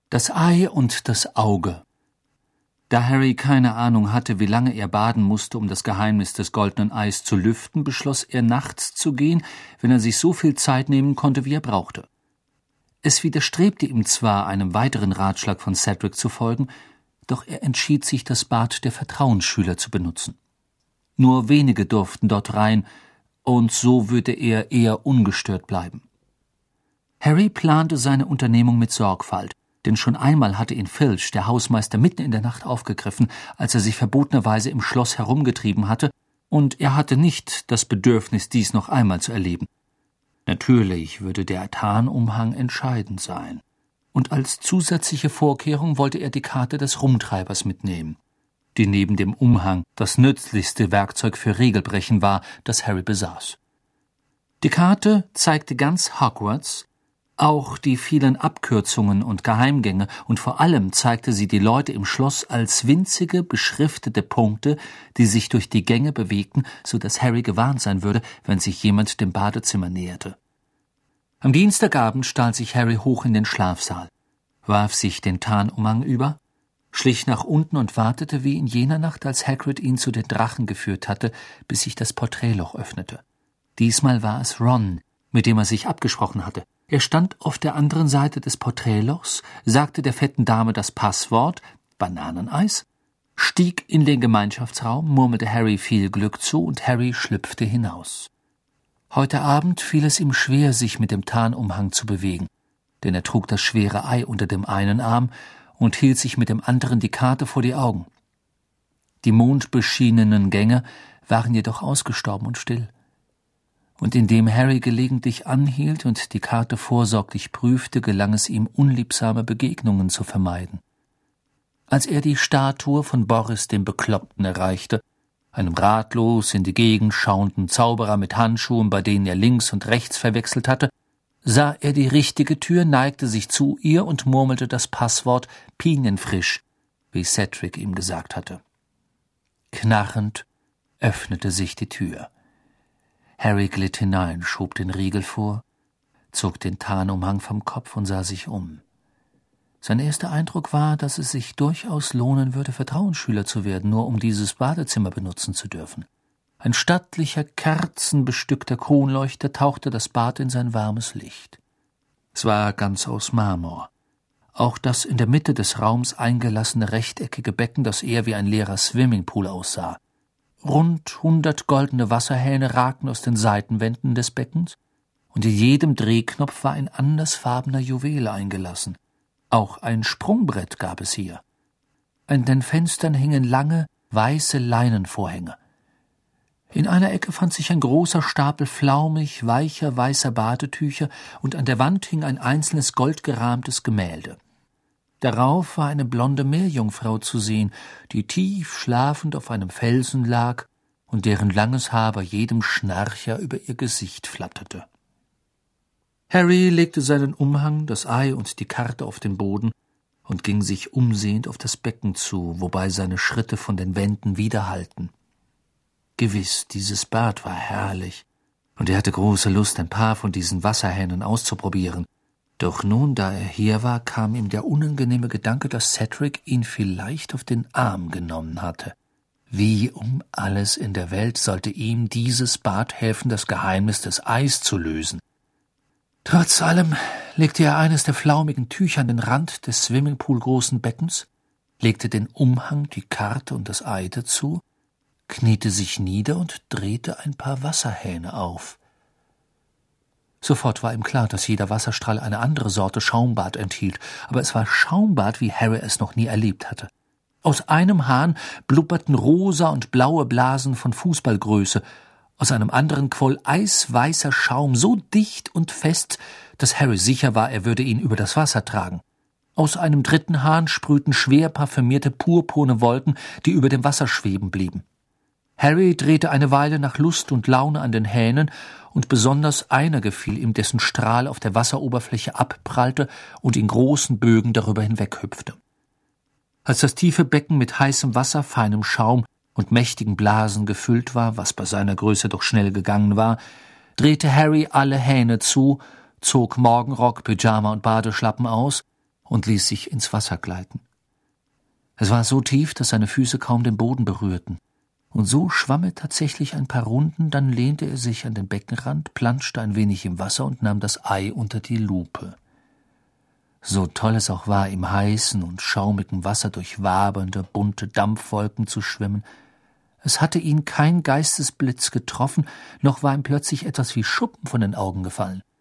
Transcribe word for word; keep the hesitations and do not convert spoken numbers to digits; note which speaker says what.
Speaker 1: Das Ei und das Auge. Da Harry keine Ahnung hatte, wie lange er baden musste, um das Geheimnis des goldenen Eis zu lüften, beschloss er, nachts zu gehen, wenn er sich so viel Zeit nehmen konnte, wie er brauchte. Es widerstrebte ihm zwar, einem weiteren Ratschlag von Cedric zu folgen, doch er entschied sich, das Bad der Vertrauensschüler zu benutzen. Nur wenige durften dort rein, und so würde er eher ungestört bleiben. Harry plante seine Unternehmung mit Sorgfalt, denn schon einmal hatte ihn Filch, der Hausmeister, mitten in der Nacht aufgegriffen, als er sich verbotenerweise im Schloss herumgetrieben hatte, und er hatte nicht das Bedürfnis, dies noch einmal zu erleben. Natürlich würde der Tarnumhang entscheidend sein, und als zusätzliche Vorkehrung wollte er die Karte des Rumtreibers mitnehmen, die neben dem Umhang das nützlichste Werkzeug für Regelbrechen war, das Harry besaß. Die Karte zeigte ganz Hogwarts, auch die vielen Abkürzungen und Geheimgänge, und vor allem zeigte sie die Leute im Schloss als winzige, beschriftete Punkte, die sich durch die Gänge bewegten, so dass Harry gewarnt sein würde, wenn sich jemand dem Badezimmer näherte. Am Dienstagabend stahl sich Harry hoch in den Schlafsaal, warf sich den Tarnumhang über, schlich nach unten und wartete wie in jener Nacht, als Hagrid ihn zu den Drachen geführt hatte, bis sich das Porträtloch öffnete. Diesmal war es Ron, mit dem er sich abgesprochen hatte. Er stand auf der anderen Seite des Porträtlochs, sagte der fetten Dame das Passwort »Bananeneis«, stieg in den Gemeinschaftsraum, murmelte Harry viel Glück zu, und Harry schlüpfte hinaus. Heute Abend fiel es ihm schwer, sich mit dem Tarnumhang zu bewegen, denn er trug das schwere Ei unter dem einen Arm und hielt sich mit dem anderen die Karte vor die Augen. Die mondbeschienenen Gänge waren jedoch ausgestorben und still. Und indem Harry gelegentlich anhielt und die Karte vorsorglich prüfte, gelang es ihm, unliebsame Begegnungen zu vermeiden. Als er die Statue von Boris dem Bekloppten erreichte, einem ratlos in die Gegend schauenden Zauberer mit Handschuhen, bei denen er links und rechts verwechselt hatte, sah er die richtige Tür, neigte sich zu ihr und murmelte das Passwort »Pinienfrisch«, wie Cedric ihm gesagt hatte. Knarrend öffnete sich die Tür. Harry glitt hinein, schob den Riegel vor, zog den Tarnumhang vom Kopf und sah sich um. Sein erster Eindruck war, dass es sich durchaus lohnen würde, Vertrauensschüler zu werden, nur um dieses Badezimmer benutzen zu dürfen. Ein stattlicher, kerzenbestückter Kronleuchter tauchte das Bad in sein warmes Licht. Es war ganz aus Marmor. Auch das in der Mitte des Raums eingelassene rechteckige Becken, das eher wie ein leerer Swimmingpool aussah. Rund hundert goldene Wasserhähne ragten aus den Seitenwänden des Beckens, und in jedem Drehknopf war ein andersfarbener Juwel eingelassen. Auch ein Sprungbrett gab es hier. An den Fenstern hingen lange, weiße Leinenvorhänge. In einer Ecke fand sich ein großer Stapel flaumig, weicher, weißer Badetücher, und an der Wand hing ein einzelnes goldgerahmtes Gemälde. Darauf war eine blonde Meerjungfrau zu sehen, die tief schlafend auf einem Felsen lag und deren langes Haar bei jedem Schnarcher über ihr Gesicht flatterte. Harry legte seinen Umhang, das Ei und die Karte auf den Boden und ging sich umsehend auf das Becken zu, wobei seine Schritte von den Wänden widerhallten. Gewiss, dieses Bad war herrlich, und er hatte große Lust, ein paar von diesen Wasserhähnen auszuprobieren. Doch nun, da er hier war, kam ihm der unangenehme Gedanke, dass Cedric ihn vielleicht auf den Arm genommen hatte. Wie um alles in der Welt sollte ihm dieses Bad helfen, das Geheimnis des Eis zu lösen? Trotz allem legte er eines der flaumigen Tücher an den Rand des Swimmingpool-großen Beckens, legte den Umhang, die Karte und das Ei dazu, kniete sich nieder und drehte ein paar Wasserhähne auf. Sofort war ihm klar, dass jeder Wasserstrahl eine andere Sorte Schaumbad enthielt, aber es war Schaumbad, wie Harry es noch nie erlebt hatte. Aus einem Hahn blubberten rosa und blaue Blasen von Fußballgröße, aus einem anderen quoll eisweißer Schaum so dicht und fest, dass Harry sicher war, er würde ihn über das Wasser tragen. Aus einem dritten Hahn sprühten schwer parfümierte purpurne Wolken, die über dem Wasser schweben blieben. Harry drehte eine Weile nach Lust und Laune an den Hähnen, und besonders einer gefiel ihm, dessen Strahl auf der Wasseroberfläche abprallte und in großen Bögen darüber hinweghüpfte. Als das tiefe Becken mit heißem Wasser, feinem Schaum und mächtigen Blasen gefüllt war, was bei seiner Größe doch schnell gegangen war, drehte Harry alle Hähne zu, zog Morgenrock, Pyjama und Badeschlappen aus und ließ sich ins Wasser gleiten. Es war so tief, dass seine Füße kaum den Boden berührten. Und so schwamm er tatsächlich ein paar Runden, dann lehnte er sich an den Beckenrand, planschte ein wenig im Wasser und nahm das Ei unter die Lupe. So toll es auch war, im heißen und schaumigen Wasser durch wabernde, bunte Dampfwolken zu schwimmen, es hatte ihn kein Geistesblitz getroffen, noch war ihm plötzlich etwas wie Schuppen von den Augen gefallen.